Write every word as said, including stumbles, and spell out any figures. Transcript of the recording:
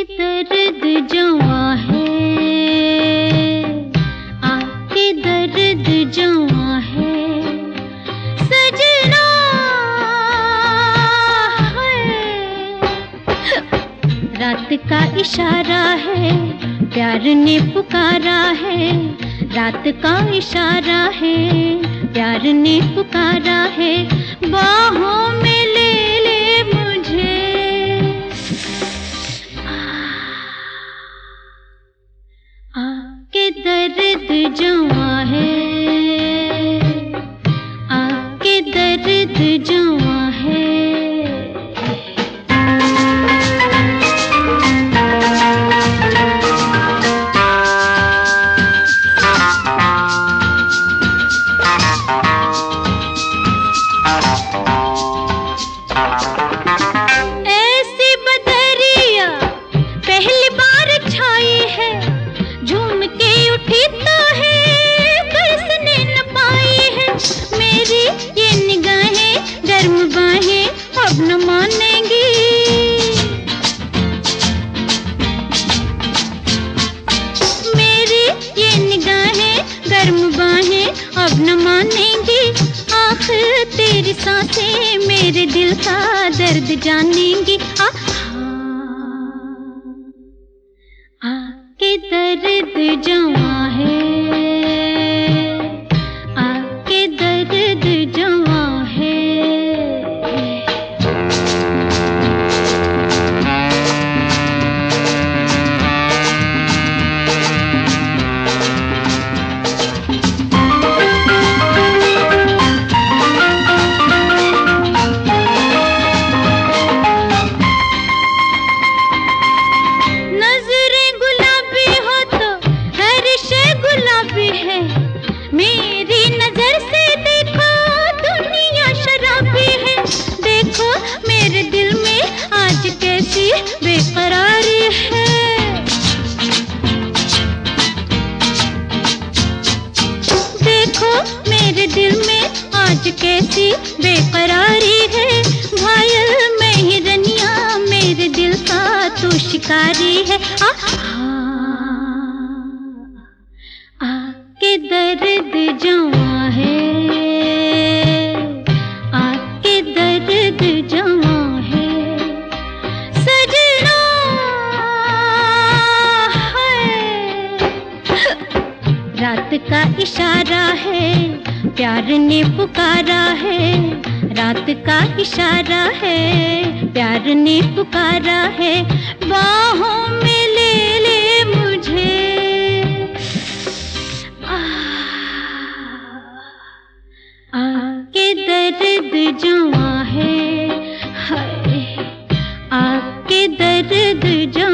दर्द जवां है, आपके दर्द जवां है सजना है। रात का इशारा है, प्यार ने पुकारा है। रात का इशारा है, प्यार ने पुकारा है। बाहों में ले ले मुझे, आपके दर्द जवां है, आपके दर्द जवां है। ऐसी बदरिया पहली बार छाई है, झूम के उठी तो है बरसने न पाई है। मेरी ये निगाहें गर्म बाहें अब न मानेंगी, मेरी ये निगाहें गर्म बाहें अब न मानेंगी। आखिर तेरी सांसें मेरे दिल का दर्द जानेंगी। आ आपके दर्द जवां है, आपके दर्द जवां है। मेरी नजर से देखो दुनिया शराबी है। देखो मेरे दिल में आज कैसी बेकरारी है। देखो मेरे दिल में आज कैसी बेकरारी है। घायल मैं ही रनिया, मेरे दिल का तू शिकारी है। आ, आपके दर्द जवां है, आपके दर्द जवां है सजना है। रात का इशारा है, प्यार ने पुकारा है। रात का इशारा है, प्यार ने पुकारा है। बाहों में ले ले मुझे, आपके दर्द जवां है, हाय आपके दर्द जवां